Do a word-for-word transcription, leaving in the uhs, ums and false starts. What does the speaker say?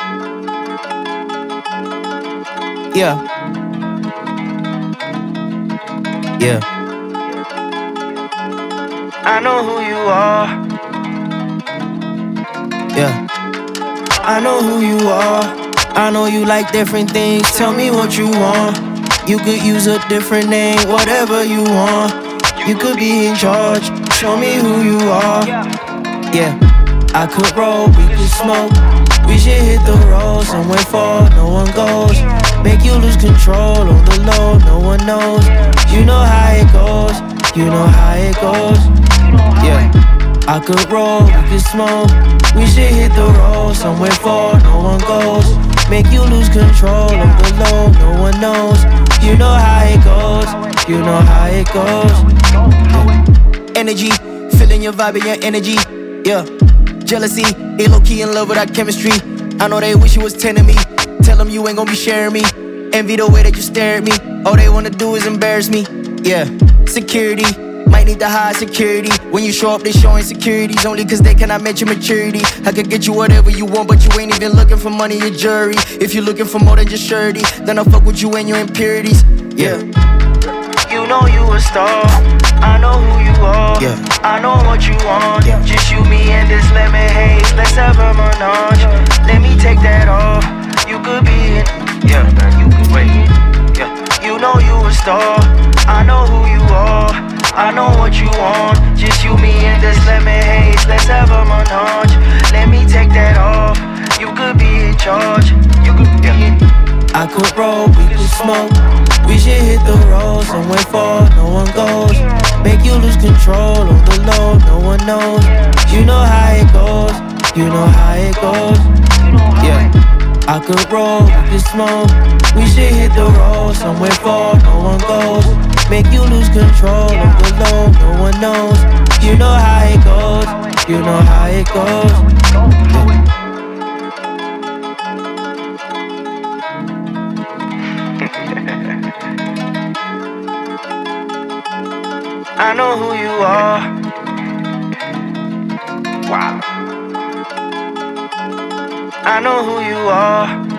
Yeah. Yeah. I know who you are. Yeah. I know who you are. I know you like different things. Tell me what you want. You could use a different name, whatever you want. You could be in charge. Show me who you are. Yeah. I could roll, we could smoke. We should hit the road somewhere far, no one goes. Make you lose control on the low, no one knows. You know how it goes, you know how it goes. Yeah. I could roll, we could smoke. We should hit the road somewhere far, no one goes. Make you lose control on the low, no one knows. You know how it goes, you know how it goes. Yeah. Energy, feeling your vibe and your energy. Yeah. Jealousy, they low-key in love with our chemistry. I know they wish you was ten to me. Tell them you ain't gon' be sharing me. Envy the way that you stare at me. All they wanna do is embarrass me. Yeah, security, might need to hide security. When you show up, they show insecurities. Only cause they cannot match your maturity. I could get you whatever you want, but you ain't even looking for money or jewelry. If you're looking for more than just surety, then I'll fuck with you and your impurities. Yeah. You know you a star, I know who you are. Yeah. I know what you want. Yeah. Just you, me, and this lemon haze. Let's have a menage. Let me take that off. You could be in. Yeah, you could wait. Yeah. You know you a star, I know who you are. I know what you want. Just you, me, and this lemon haze. Let's have a menage. Let me take that off. You could be in charge. You could be in. I could roll, we could smoke. We should hit the road somewhere far, no one goes. Make you lose control on the low, no one knows. You know how it goes, you know how it goes. Yeah. I could roll, we could smoke. We should hit the road somewhere far, no one goes. Make you lose control on the low, no one knows. You know how it goes, you know how it goes. Yeah. I know who you are. Wow. I know who you are.